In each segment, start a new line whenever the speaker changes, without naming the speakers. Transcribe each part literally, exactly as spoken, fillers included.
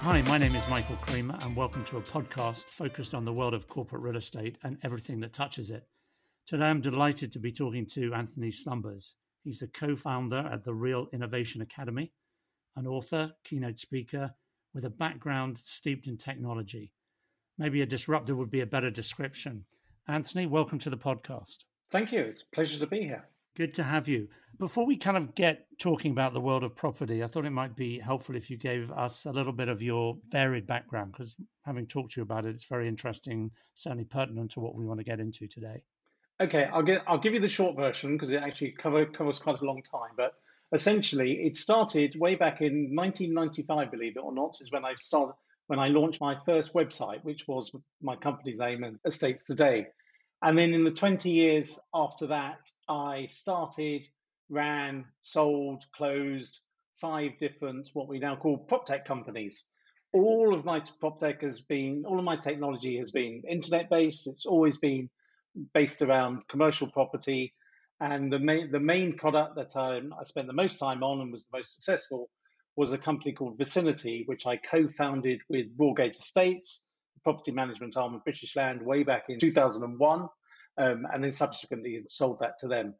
Hi, my name is Michael Creamer, and welcome to a podcast focused on the world of corporate real estate and everything that touches it. Today, I'm delighted to be talking to Anthony Slumbers. He's the co-founder at the Real Innovation Academy, an author, keynote speaker with a background steeped in technology. Maybe a disruptor would be a better description. Anthony, welcome to the podcast.
Thank you. It's a pleasure to be here.
Good to have you. Before we kind of get talking about the world of property, I thought it might be helpful if you gave us a little bit of your varied background, because having talked to you about it, it's very interesting, certainly pertinent to what we want to get into today.
Okay, I'll get I'll give you the short version because it actually cover, covers quite a long time. But essentially, it started way back in nineteen ninety-five, believe it or not, is when I started when I launched my first website, which was my company's name and Estates Today. And then in the twenty years after that, I started, ran, sold, closed five different, what we now call prop tech companies. All of my prop tech has been, all of my technology has been internet based. It's always been based around commercial property. And the main, the main product that I, I spent the most time on and was the most successful was a company called Vicinity, which I co-founded with Broadgate Estates, property management arm of British Land, way back in two thousand one, um, and then subsequently sold that to them.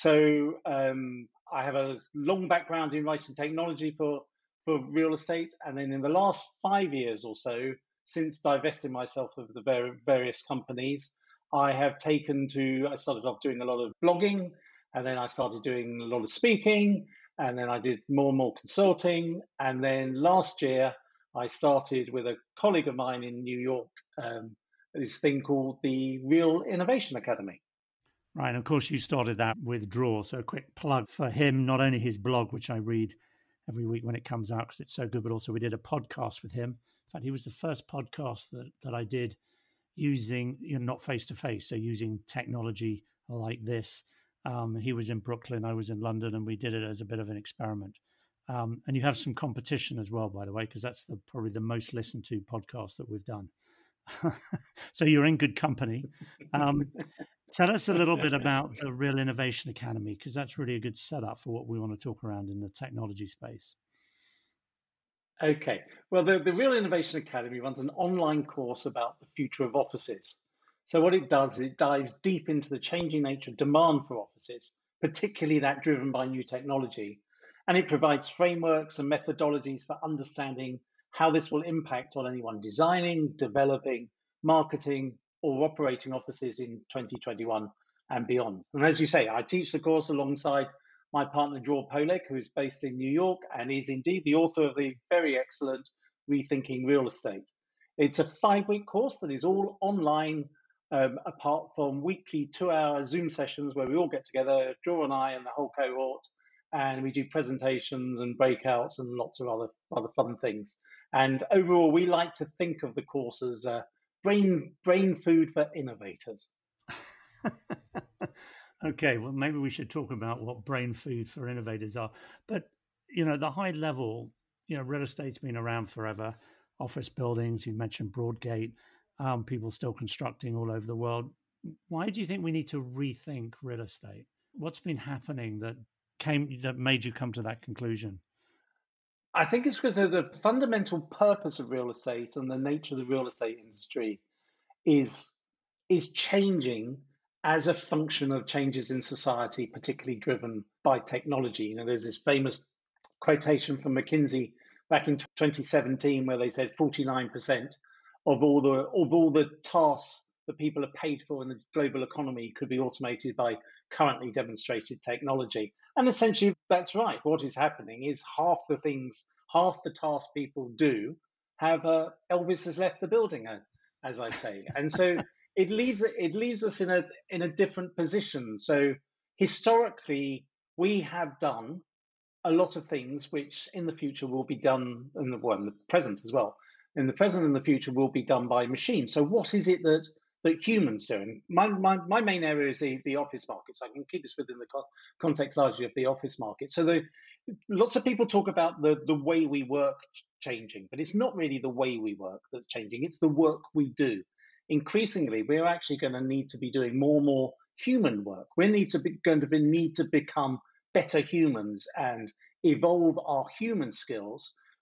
So um, I have a long background in writing technology for, for real estate. And then in the last five years or so, since divesting myself of the ver- various companies, I have taken to, I started off doing a lot of blogging, and then I started doing a lot of speaking, and then I did more and more consulting. And then last year, I started with a colleague of mine in New York, um, this thing called the Real Innovation Academy.
Right. And of course, you started that with Draw. So a quick plug for him, not only his blog, which I read every week when it comes out because it's so good, but also we did a podcast with him. In fact, he was the first podcast that, that I did using, you know, not face-to-face, so using technology like this. Um, he was in Brooklyn, I was in London, and we did it as a bit of an experiment. Um, and you have some competition as well, by the way, because that's the, probably the most listened to podcast that we've done. So you're in good company. Um, tell us a little bit about the Real Innovation Academy, because that's really a good setup for what we want to talk around in the technology space.
Okay, well, the, the Real Innovation Academy runs an online course about the future of offices. So what it does, it dives deep into the changing nature of demand for offices, particularly that driven by new technology. And it provides frameworks and methodologies for understanding how this will impact on anyone designing, developing, marketing, or operating offices in twenty twenty-one and beyond. And as you say, I teach the course alongside my partner, Dror Polek, who is based in New York and is indeed the author of the very excellent Rethinking Real Estate. It's a five-week course that is all online, um, apart from weekly two-hour Zoom sessions where we all get together, Dror and I and the whole cohort, and we do presentations and breakouts and lots of other, other fun things. And overall, we like to think of the course as uh, brain, brain food for innovators.
Okay, well, maybe we should talk about what brain food for innovators are. But, you know, the high level, you know, real estate's been around forever. Office buildings, you mentioned Broadgate, um, people still constructing all over the world. Why do you think we need to rethink real estate? What's been happening that came that made you come to that conclusion?
I think it's because the fundamental purpose of real estate and the nature of the real estate industry is is changing as a function of changes in society, particularly driven by technology. You know, there's this famous quotation from McKinsey back in twenty seventeen where they said forty-nine percent of all the of all the tasks that people are paid for in the global economy could be automated by currently demonstrated technology. And essentially, that's right. What is happening is half the things, half the tasks people do have uh, Elvis has left the building, uh, as I say. And so it leaves it leaves us in a in a different position. So historically, we have done a lot of things which in the future will be done, in the, well, in the present as well. In the present and the future will be done by machines. So what is it that that humans do? And my, my, my main area is the, the office market. So I can keep this within the co- context largely of the office market. So the, lots of people talk about the, the way we work changing, but it's not really the way we work that's changing. It's the work we do. Increasingly, we're actually going to need to be doing more and more human work. We need to be going to be, need to become better humans and evolve our human skills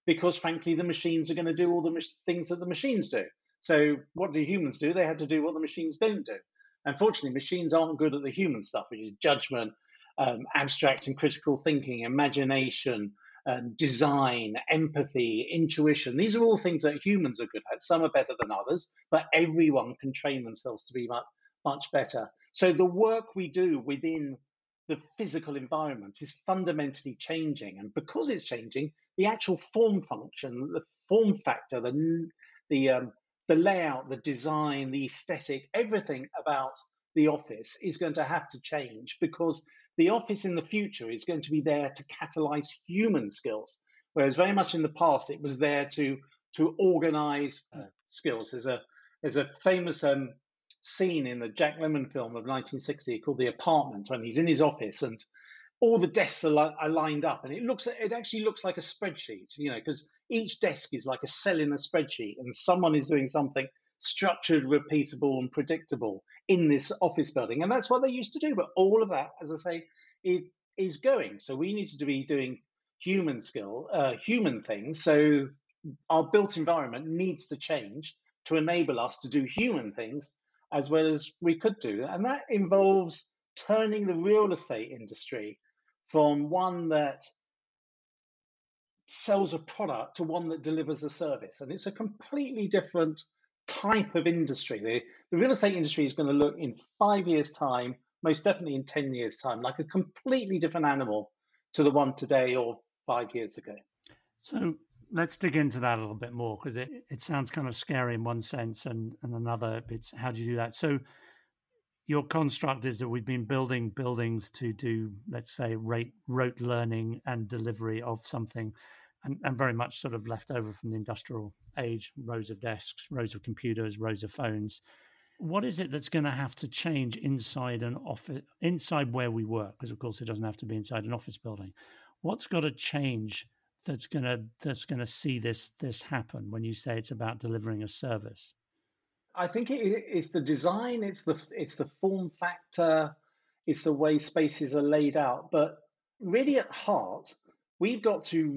because frankly, the machines are going to do all the mach- things that the machines do. So what do humans do? They have to do what the machines don't do. Unfortunately, machines aren't good at the human stuff, which is judgment, um, abstract and critical thinking, imagination, um, design, empathy, intuition. These are all things that humans are good at. Some are better than others, but everyone can train themselves to be much, much better. So the work we do within the physical environment is fundamentally changing. And because it's changing, the actual form function, the form factor, the, the, um, the layout, the design, the aesthetic, everything about the office is going to have to change, because the office in the future is going to be there to catalyze human skills, whereas very much in the past it was there to to organize uh, skills. There's a there's a famous um, scene in the Jack Lemmon film of nineteen sixty called The Apartment, when he's in his office and all the desks are, li- are lined up, and it looks it actually looks like a spreadsheet, you know, because each desk is like a cell in a spreadsheet, and someone is doing something structured, repeatable, and predictable in this office building. And that's what they used to do. But all of that, as I say, it is going. So we need to be doing human skill, uh, human things. So our built environment needs to change to enable us to do human things as well as we could do. And that involves turning the real estate industry from one that sells a product to one that delivers a service. And it's a completely different type of industry. The, the real estate industry is going to look in five years' time, most definitely in ten years' time, like a completely different animal to the one today or five years ago.
So let's dig into that a little bit more, because it, it sounds kind of scary in one sense, and, and another, it's how do you do that? So your construct is that we've been building buildings to do, let's say, rate, rote learning and delivery of something, and, and very much sort of left over from the industrial age, rows of desks, rows of computers, rows of phones. What is it that's going to have to change inside an office, inside where we work? Because of course it doesn't have to be inside an office building. What's got to change that's going to that's going to see this this happen when you say it's about delivering a service?
I think it, it's the design, it's the it's the form factor, it's the way spaces are laid out. But really, at heart, we've got to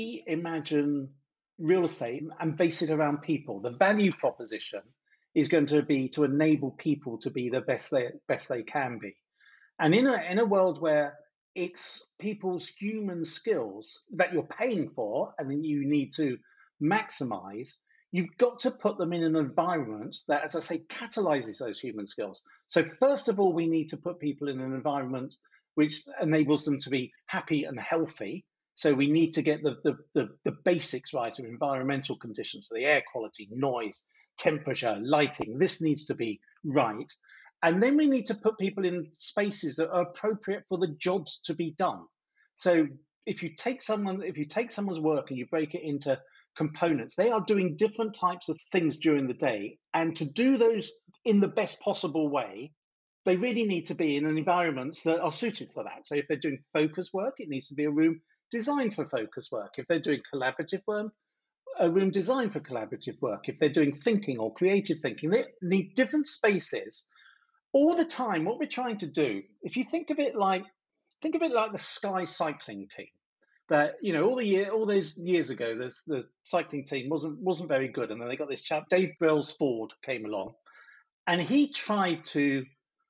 reimagine real estate and base it around people. The value proposition is going to be to enable people to be the best they best they can be. And in a in a world where it's people's human skills that you're paying for and then you need to maximize, you've got to put them in an environment that, as I say, catalyzes those human skills. So first of all, we need to put people in an environment which enables them to be happy and healthy. So we need to get the, the, the, the basics right of environmental conditions, so the air quality, noise, temperature, lighting. This needs to be right. And then we need to put people in spaces that are appropriate for the jobs to be done. So if you take someone, if you take someone's work and you break it into components, they are doing different types of things during the day. And to do those in the best possible way, they really need to be in environments that are suited for that. So if they're doing focus work, it needs to be a room designed for focus work. If they're doing collaborative work, a room designed for collaborative work. If they're doing thinking or creative thinking, they need different spaces. All the time, what we're trying to do, if you think of it like, think of it like the Sky cycling team. That, you know, all the year, all those years ago, the, the cycling team wasn't wasn't very good, and then they got this chap, Dave Brailsford, came along, and he tried to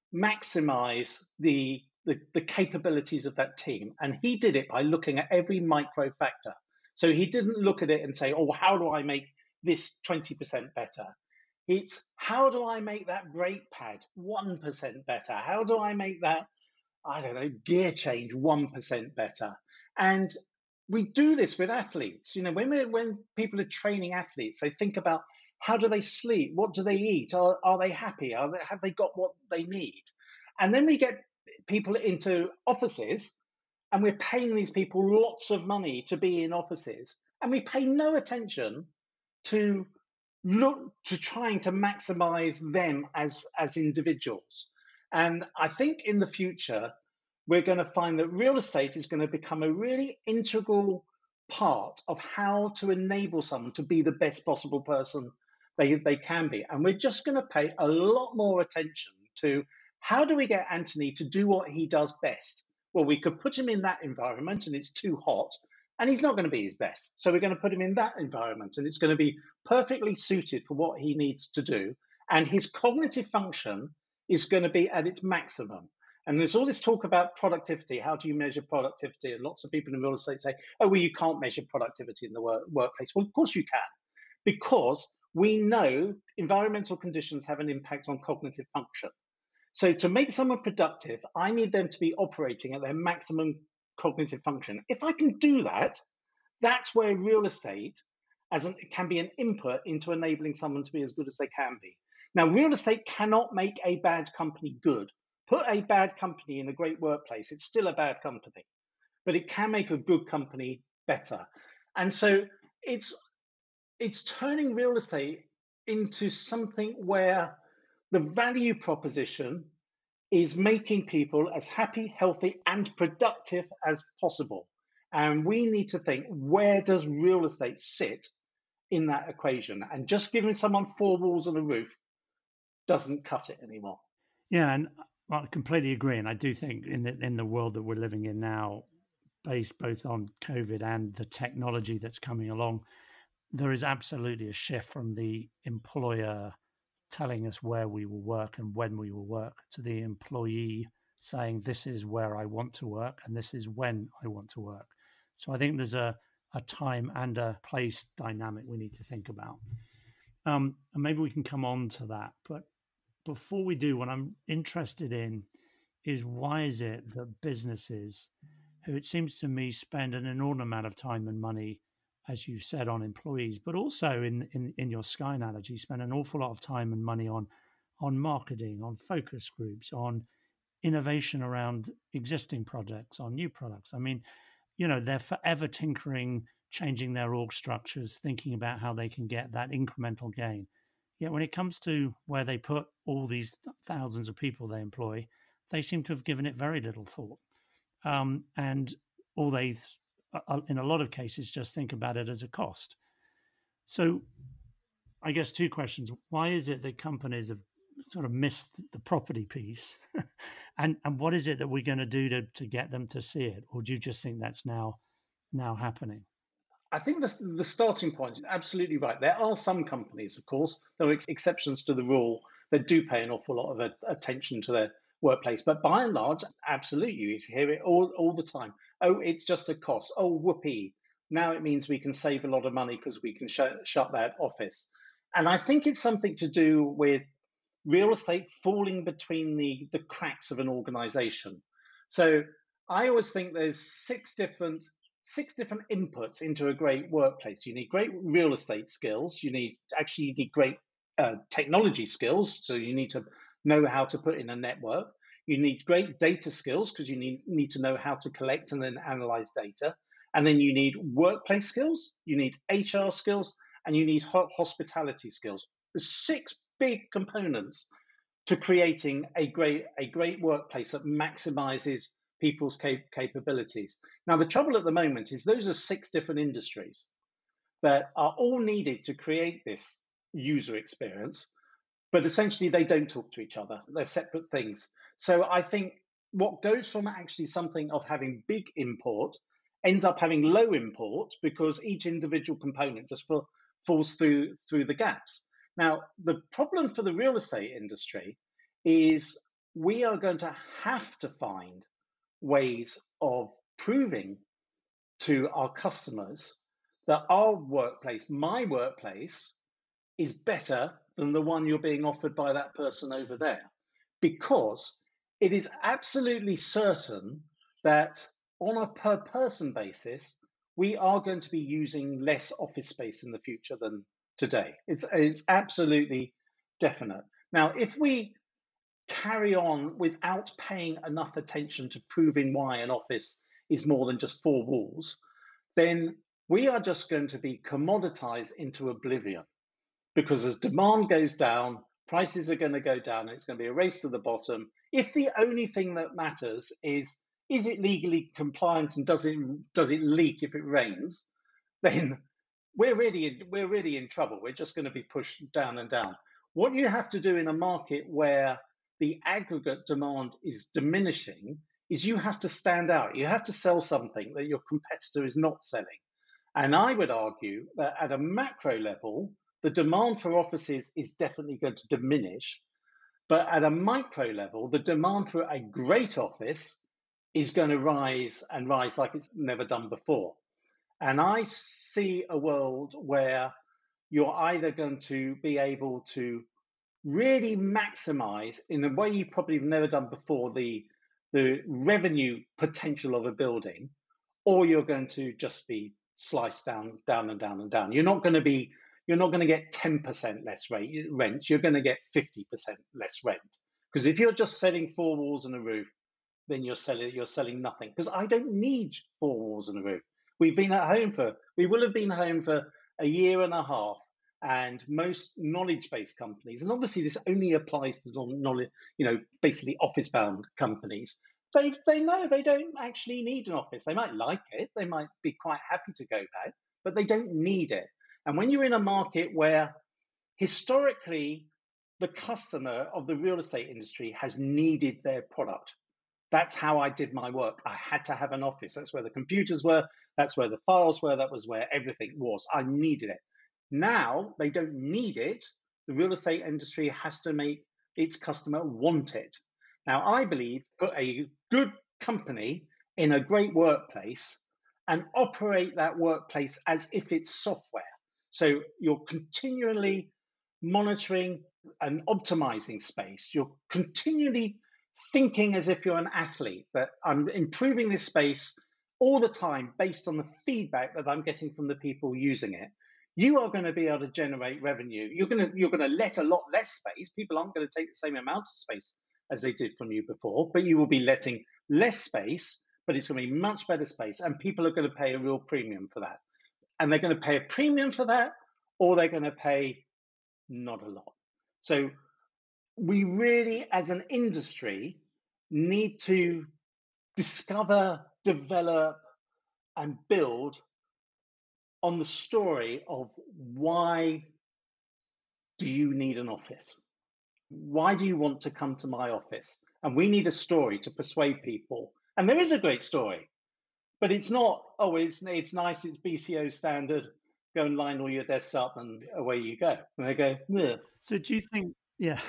maximize the, the the capabilities of that team, and he did it by looking at every micro factor. So he didn't look at it and say, "Oh, how do I make this twenty percent better?" It's how do I make that brake pad one percent better? How do I make that, I don't know, gear change one percent better? And we do this with athletes. You know, when, we when people are training athletes, they think about how do they sleep? What do they eat? Are, are they happy? Are they, have they got what they need? And then we get people into offices, and we're paying these people lots of money to be in offices, and we pay no attention to look to trying to maximize them as as individuals. And I think in the future we're going to find that real estate is going to become a really integral part of how to enable someone to be the best possible person they, they can be. And we're just going to pay a lot more attention to how do we get Anthony to do what he does best. Well, we could put him in that environment and it's too hot, and he's not going to be his best. So we're going to put him in that environment, and it's going to be perfectly suited for what he needs to do. And his cognitive function is going to be at its maximum. And there's all this talk about productivity. How do you measure productivity? And lots of people in real estate say, oh, well, you can't measure productivity in the work- workplace. Well, of course you can, because we know environmental conditions have an impact on cognitive function. So to make someone productive, I need them to be operating at their maximum cognitive function. If I can do that, that's where real estate as an, can be an input into enabling someone to be as good as they can be. Now, real estate cannot make a bad company good. Put a bad company in a great workplace, it's still a bad company, but it can make a good company better. And so it's it's turning real estate into something where the value proposition is making people as happy, healthy, and productive as possible. And we need to think, where does real estate sit in that equation? And just giving someone four walls and a roof doesn't cut it anymore.
Yeah, and I completely agree. And I do think in the, in the world that we're living in now, based both on COVID and the technology that's coming along, there is absolutely a shift from the employer telling us where we will work and when we will work to the employee saying, this is where I want to work and this is when I want to work. So I think there's a, a time and a place dynamic we need to think about. Um, and maybe we can come on to that. But before we do, what I'm interested in is, why is it that businesses, who it seems to me spend an enormous amount of time and money, as you said, on employees, but also in, in, in your Sky analogy, spend an awful lot of time and money on, on marketing, on focus groups, on innovation around existing projects, on new products. I mean, you know, they're forever tinkering, changing their org structures, thinking about how they can get that incremental gain. Yet when it comes to where they put all these thousands of people they employ, they seem to have given it very little thought. Um, and all they, in a lot of cases, just think about it as a cost. So I guess two questions. Why is it that companies have sort of missed the property piece? and and what is it that we're going to do to, to get them to see it? Or do you just think that's now now happening?
I think the, the starting point is absolutely right. There are some companies, of course, there are ex- exceptions to the rule that do pay an awful lot of a, attention to their workplace. But by and large, absolutely, you hear it all, all the time. Oh, it's just a cost. Oh, whoopee. Now it means we can save a lot of money because we can sh- shut that office. And I think it's something to do with real estate falling between the, the cracks of an organization. So I always think there's six different six different inputs into a great workplace. You need great real estate skills. You need actually you need great uh, technology skills. So you need to know how to put in a network. You need great data skills because you need, need to know how to collect and then analyze data. And then you need workplace skills, you need H R skills, and you need hospitality skills. There's six big components to creating a great a great workplace that maximizes people's cap- capabilities. Now, the trouble at the moment is those are six different industries that are all needed to create this user experience, but essentially they don't talk to each other. They're separate things. So I think what goes from actually something of having big import ends up having low import because each individual component just fall, falls through through the gaps. Now, the problem for the real estate industry is we are going to have to find ways of proving to our customers that our workplace, my workplace, is better than the one you're being offered by that person over there. Because it is absolutely certain that on a per person basis, we are going to be using less office space in the future than today. It's, it's absolutely definite. Now, if we carry on without paying enough attention to proving why an office is more than just four walls, then we are just going to be commoditized into oblivion. Because as demand goes down, prices are going to go down, and it's going to be a race to the bottom. If the only thing that matters is, is it legally compliant and does it does it leak if it rains, then we're really in, we're really in trouble. We're just going to be pushed down and down. What you have to do in a market where the aggregate demand is diminishing is you have to stand out. You have to sell something that your competitor is not selling. And I would argue that at a macro level, the demand for offices is definitely going to diminish. But at a micro level, the demand for a great office is going to rise and rise like it's never done before. And I see a world where you're either going to be able to really maximize, in a way you probably have never done before, the the revenue potential of a building, or you're going to just be sliced down, down and down and down. You're not going to be, you're not going to get ten percent less rate, rent. You're going to get fifty percent less rent. Because if you're just selling four walls and a roof, then you're selling you're selling nothing. Because I don't need four walls and a roof. We've been at home for, we will have been home for a year and a half, and most knowledge-based companies, and obviously this only applies to knowledge, you know, basically office-bound companies. They they know they don't actually need an office. They might like it, they might be quite happy to go back, but they don't need it. And when you're in a market where historically the customer of the real estate industry has needed their product, that's how I did my work. I had to have an office. That's where the computers were. That's where the files were. That was where everything was. I needed it. Now they don't need it. The real estate industry has to make its customer want it. Now, I believe put a good company in a great workplace and operate that workplace as if it's software. So you're continually monitoring and optimizing space. You're continually thinking as if you're an athlete, that I'm improving this space all the time based on the feedback that I'm getting from the people using it. You are going to be able to generate revenue. You're going to you're going to let a lot less space. People aren't going to take the same amount of space as they did from you before, but you will be letting less space, but it's going to be much better space, and people are going to pay a real premium for that. And they're going to pay a premium for that, or they're going to pay not a lot. So we really, as an industry, need to discover, develop, and build on the story of why do you need an office? Why do you want to come to my office? And we need a story to persuade people. And there is a great story, but it's not, oh, it's, it's nice, it's B C O standard, go and line all your desks up and away you go. And they go, yeah.
So do you think, yeah,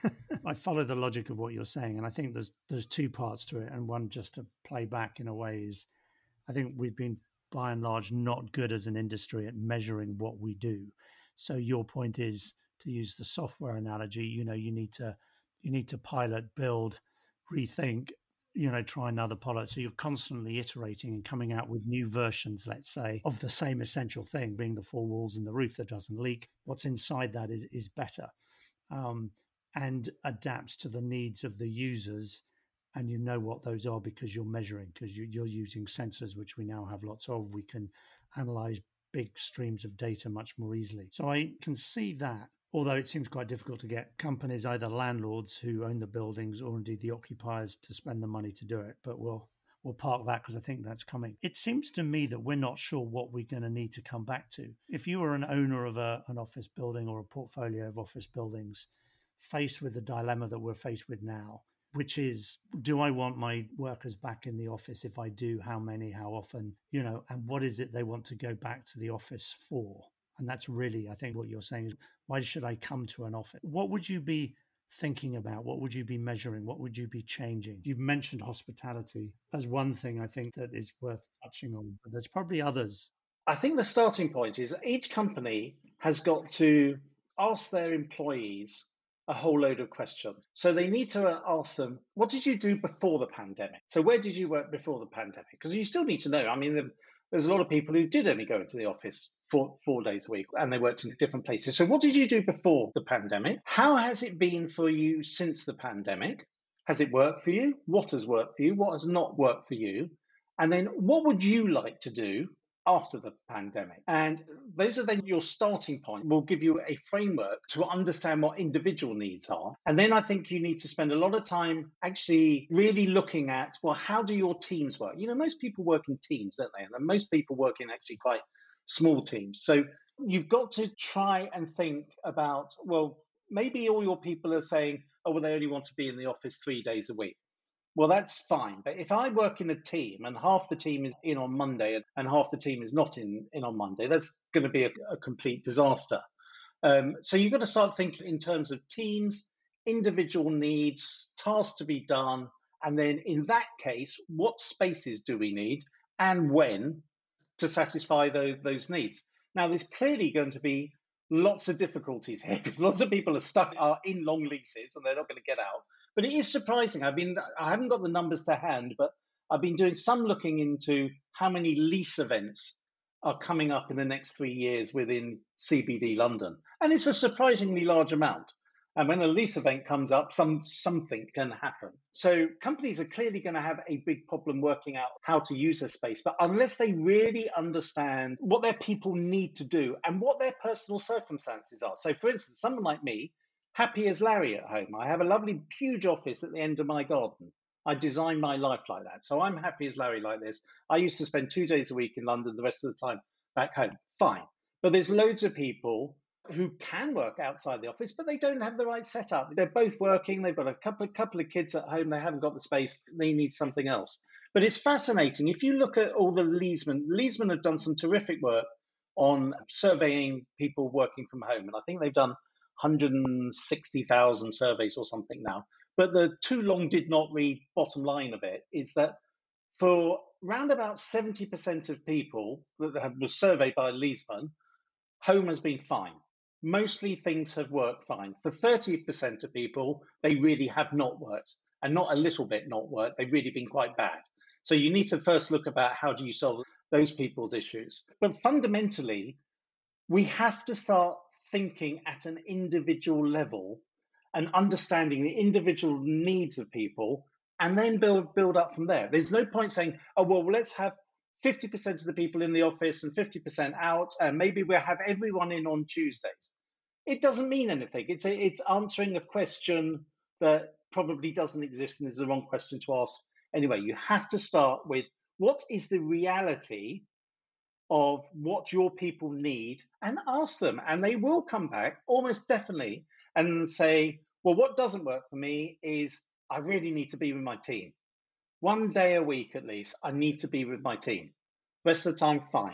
I follow the logic of what you're saying. And I think there's there's two parts to it. And one, just to play back in a way, is I think we've been by and large not good as an industry at measuring what we do. So your point is, to use the software analogy, you know, you need to you need to pilot, build, rethink, you know, try another pilot. So you're constantly iterating and coming out with new versions, let's say, of the same essential thing, being the four walls and the roof that doesn't leak. What's inside that is is better, um, and adapts to the needs of the users. And you know what those are because you're measuring, because you, you're using sensors, which we now have lots of. We can analyze big streams of data much more easily. So I can see that, although it seems quite difficult to get companies, either landlords who own the buildings or indeed the occupiers, to spend the money to do it. But we'll we'll park that because I think that's coming. It seems to me that we're not sure what we're going to need to come back to. If you were an owner of a, an office building or a portfolio of office buildings, faced with the dilemma that we're faced with now, which is, do I want my workers back in the office? If I do, how many, how often, you know, and what is it they want to go back to the office for? And that's really, I think what you're saying is, why should I come to an office? What would you be thinking about? What would you be measuring? What would you be changing? You've mentioned hospitality as one thing I think that is worth touching on, but there's probably others.
I think the starting point is each company has got to ask their employees a whole load of questions. So they need to ask them, what did you do before the pandemic? So where did you work before the pandemic? Because you still need to know. I mean, there's a lot of people who did only go into the office four, four days a week, and they worked in different places. So what did you do before the pandemic? How has it been for you since the pandemic? Has it worked for you? What has worked for you? What has not worked for you? And then what would you like to do after the pandemic? And those are then your starting point. Will give you a framework to understand what individual needs are. And then I think you need to spend a lot of time actually really looking at, well, how do your teams work? You know, most people work in teams, don't they? And most people work in actually quite small teams. So you've got to try and think about, well, maybe all your people are saying, oh, well, they only want to be in the office three days a week. well, that's fine. But if I work in a team and half the team is in on Monday and and half the team is not in, in on Monday, that's going to be a, a complete disaster. Um, so you've got to start thinking in terms of teams, individual needs, tasks to be done, and then in that case, what spaces do we need and when to satisfy those, those needs? Now, there's clearly going to be lots of difficulties here because lots of people are stuck are in long leases and they're not going to get out. But it is surprising. I've been I haven't got the numbers to hand, but I've been doing some looking into how many lease events are coming up in the next three years within C B D London, and it's a surprisingly large amount. And when a lease event comes up, some something can happen. So companies are clearly going to have a big problem working out how to use their space. But unless they really understand what their people need to do and what their personal circumstances are. So for instance, someone like me, happy as Larry at home. I have a lovely huge office at the end of my garden. I design my life like that. So I'm happy as Larry like this. I used to spend two days a week in London, the rest of the time back home. Fine. But there's loads of people who can work outside the office, but they don't have the right setup. They're both working. They've got a couple, couple of kids at home. They haven't got the space. They need something else. But it's fascinating. If you look at all the Leesman, Leesman have done some terrific work on surveying people working from home. And I think they've done one hundred sixty thousand surveys or something now. But the too long did not read bottom line of it is that for around about seventy percent of people that was surveyed by Leesman, home has been fine. Mostly things have worked fine. For thirty percent of people, they really have not worked, and not a little bit not worked. They've really been quite bad. So you need to first look about how do you solve those people's issues. But fundamentally, we have to start thinking at an individual level and understanding the individual needs of people, and then build build up from there. There's no point saying, oh, well, let's have fifty percent of the people in the office and fifty percent out, and maybe we'll have everyone in on Tuesdays. It doesn't mean anything. It's a, it's answering a question that probably doesn't exist and is the wrong question to ask. Anyway, you have to start with what is the reality of what your people need and ask them, and they will come back almost definitely and say, well, what doesn't work for me is I really need to be with my team. One day a week at least, I need to be with my team. Rest of the time, fine.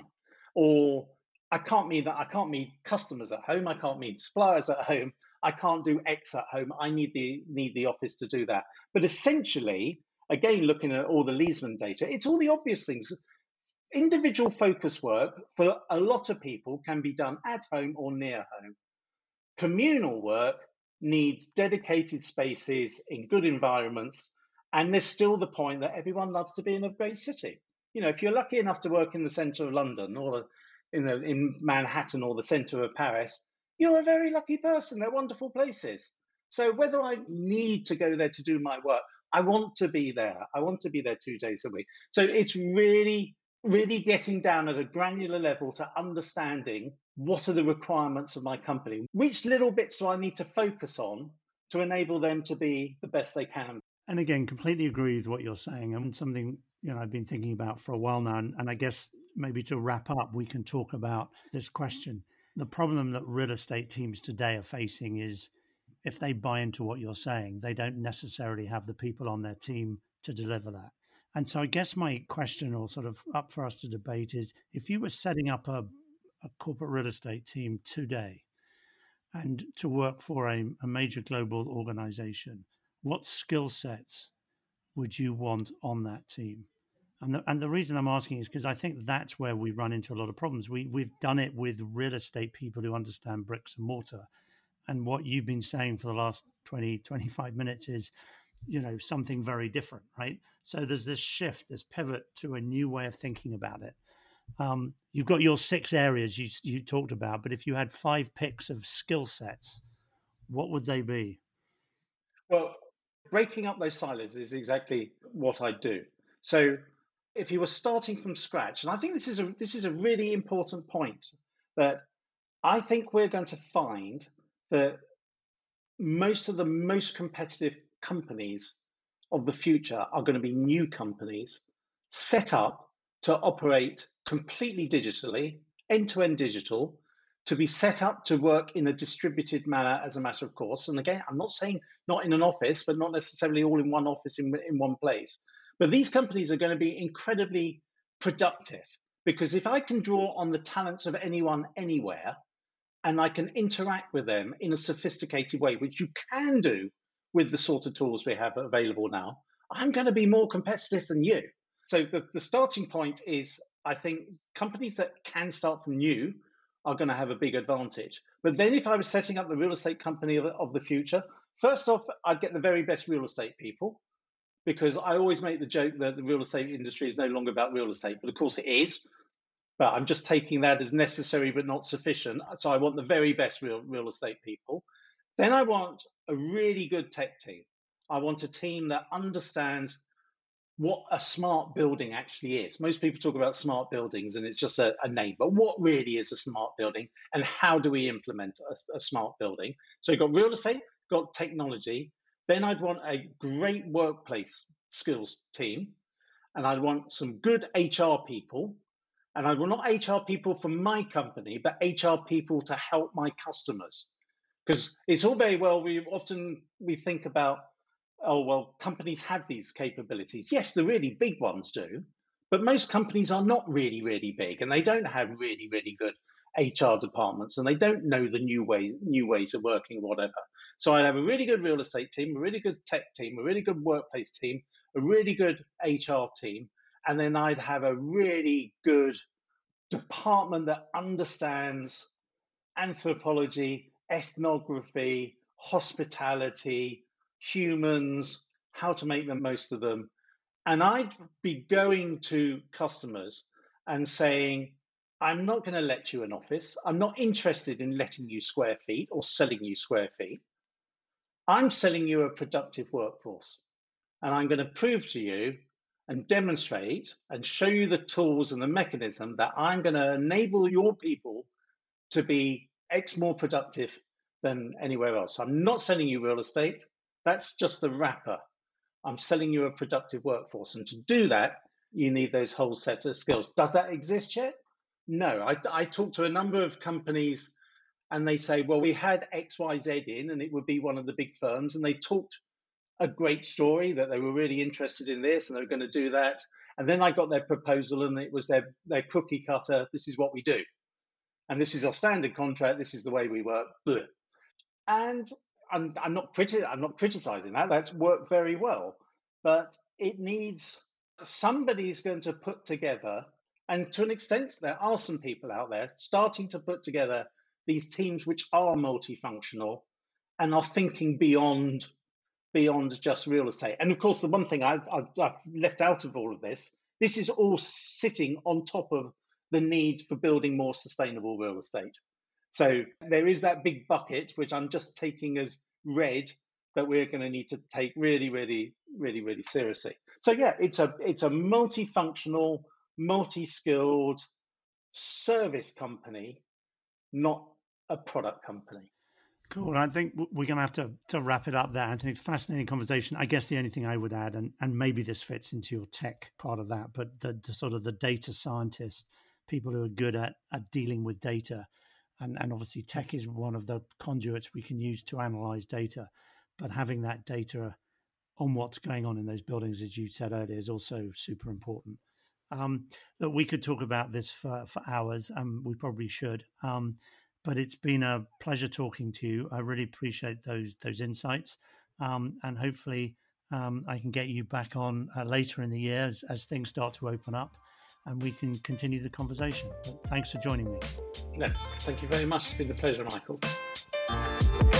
Or I can't meet that. I can't meet customers at home. I can't meet suppliers at home. I can't do X at home. I need the need the office to do that. But essentially, again, looking at all the Leesman data, it's all the obvious things. Individual focus work for a lot of people can be done at home or near home. Communal work needs dedicated spaces in good environments. And there's still the point that everyone loves to be in a great city. You know, if you're lucky enough to work in the centre of London or the, in the in Manhattan or the centre of Paris, you're a very lucky person. They're wonderful places. So whether I need to go there to do my work, I want to be there. I want to be there two days a week. So it's really, really getting down at a granular level to understanding what are the requirements of my company. Which little bits do I need to focus on to enable them to be the best they can?
And again, completely agree with what you're saying, and something you know I've been thinking about for a while now. And, and I guess maybe to wrap up, we can talk about this question. The problem that real estate teams today are facing is if they buy into what you're saying, they don't necessarily have the people on their team to deliver that. And so I guess my question, or sort of up for us to debate, is if you were setting up a, a corporate real estate team today and to work for a, a major global organization, what skill sets would you want on that team? And the, and the reason I'm asking is because I think that's where we run into a lot of problems. We, we've done it with real estate people who understand bricks and mortar. And what you've been saying for the last twenty, twenty-five minutes is, you know, something very different, right? So there's this shift, this pivot to a new way of thinking about it. Um, you've got your six areas you, you talked about, but if you had five picks of skill sets, what would they be?
Well, breaking up those silos is exactly what I do. So if you were starting from scratch, and I think this is a this is a really important point, that I think we're going to find that most of the most competitive companies of the future are going to be new companies set up to operate completely digitally, end-to-end digital, to be set up to work in a distributed manner as a matter of course. And again, I'm not saying not in an office, but not necessarily all in one office in, in one place. But these companies are going to be incredibly productive, because if I can draw on the talents of anyone anywhere, and I can interact with them in a sophisticated way, which you can do with the sort of tools we have available now, I'm going to be more competitive than you. So the, the starting point is, I think companies that can start from new are going to have a big advantage. But then if I was setting up the real estate company of, of the future, first off, I'd get the very best real estate people, because I always make the joke that the real estate industry is no longer about real estate, but of course it is. But I'm just taking that as necessary but not sufficient. So I want the very best real, real estate people. Then I want a really good tech team. I want a team that understands what a smart building actually is. Most people talk about smart buildings and it's just a, a name, but what really is a smart building, and how do we implement a, a smart building? So you've got real estate, got technology. Then I'd want a great workplace skills team, and I'd want some good H R people. And I want not H R people from my company, but H R people to help my customers. Because it's all very well, we often we think about, oh, well, companies have these capabilities. Yes, the really big ones do, but most companies are not really, really big, and they don't have really, really good H R departments, and they don't know the new ways, new ways of working, whatever. So I'd have a really good real estate team, a really good tech team, a really good workplace team, a really good H R team, and then I'd have a really good department that understands anthropology, ethnography, hospitality, humans, how to make the most of them. And I'd be going to customers and saying, I'm not going to let you an office. I'm not interested in letting you square feet or selling you square feet. I'm selling you a productive workforce. And I'm going to prove to you and demonstrate and show you the tools and the mechanism that I'm going to enable your people to be X more productive than anywhere else. I'm not selling you real estate. That's just the wrapper. I'm selling you a productive workforce. And to do that, you need those whole set of skills. Does that exist yet? No. I, I talk to a number of companies and they say, well, we had X Y Z in, and it would be one of the big firms. And they talked a great story that they were really interested in this and they were going to do that. And then I got their proposal and it was their, their cookie cutter. This is what we do. And this is our standard contract. This is the way we work. Blech. And I'm, I'm not criti- I'm not criticizing that. That's worked very well. But it needs, somebody's going to put together, and to an extent, there are some people out there starting to put together these teams which are multifunctional and are thinking beyond beyond just real estate. And of course, the one thing I've, I've left out of all of this, this is all sitting on top of the need for building more sustainable real estate. So there is that big bucket, which I'm just taking as read, that we're going to need to take really, really, really, really seriously. So yeah, it's a it's a multifunctional, multi-skilled service company, not a product company.
Cool. I think we're going to have to, to wrap it up there, Anthony. Fascinating conversation. I guess the only thing I would add, and, and maybe this fits into your tech part of that, but the, the sort of the data scientists, people who are good at, at dealing with data, and, and obviously tech is one of the conduits we can use to analyze data, but having that data on what's going on in those buildings, as you said earlier, is also super important. Um, but we could talk about this for, for hours, and we probably should. Um, But it's been a pleasure talking to you. I really appreciate those those insights, um, and hopefully um, I can get you back on uh, later in the year as, as things start to open up, and we can continue the conversation. But thanks for joining me.
No, thank you very much. It's been a pleasure, Michael.